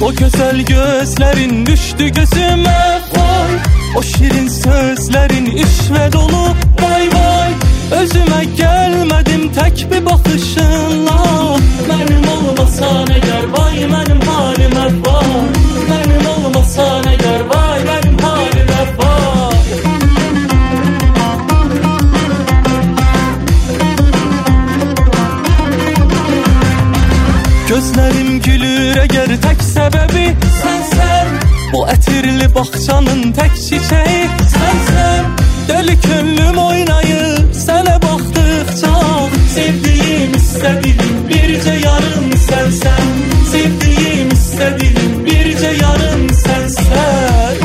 O güzel gözlerin düştü gözüme vay. O şirin sözlerin işve dolu vay vay. Özüme gelmedim tek bir bakışınla. Benim olmasan eğer vay benim halime vay. Benim olmasan eğer vay benim halime vay. Gözlerim gülür eğer tek sebebi sensen. Bu etirli bahçanın tek çiçeği sensen. Deli könlüm oynayır sana baktıkça. Sevdiğim istediğim birce yarım sensen. Sevdiğim istediğim birce yarım sensen.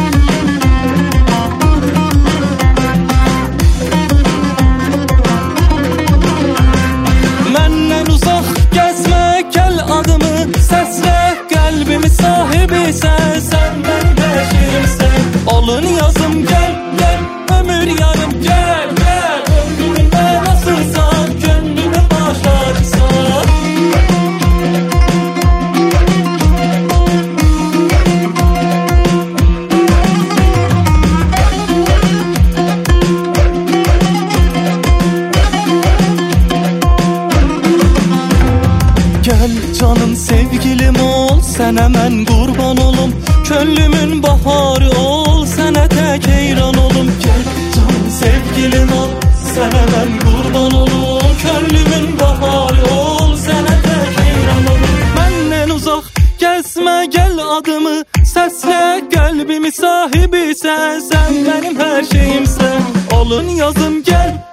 Menden uzak gezme gel adımı sesle. Kalbimi sahibi sensen. Ben peşimsen. Olun yazım gel gel. Ömür yarım gel gel. Ömrümde nasılsan gönlümü başlarsan. Gel canım sevgilim ol, sen hemen kurban olum. Könlümün baharı ol, sana tek heyran olum. Gel canım sevgilim ol, sen hemen kurban olum. Könlümün baharı ol, sana tek heyran olum. Benden uzak gezme gel adımı sesle. Kalbimi sahibi sen, sen benim her şeyimsen. Olun yazım gel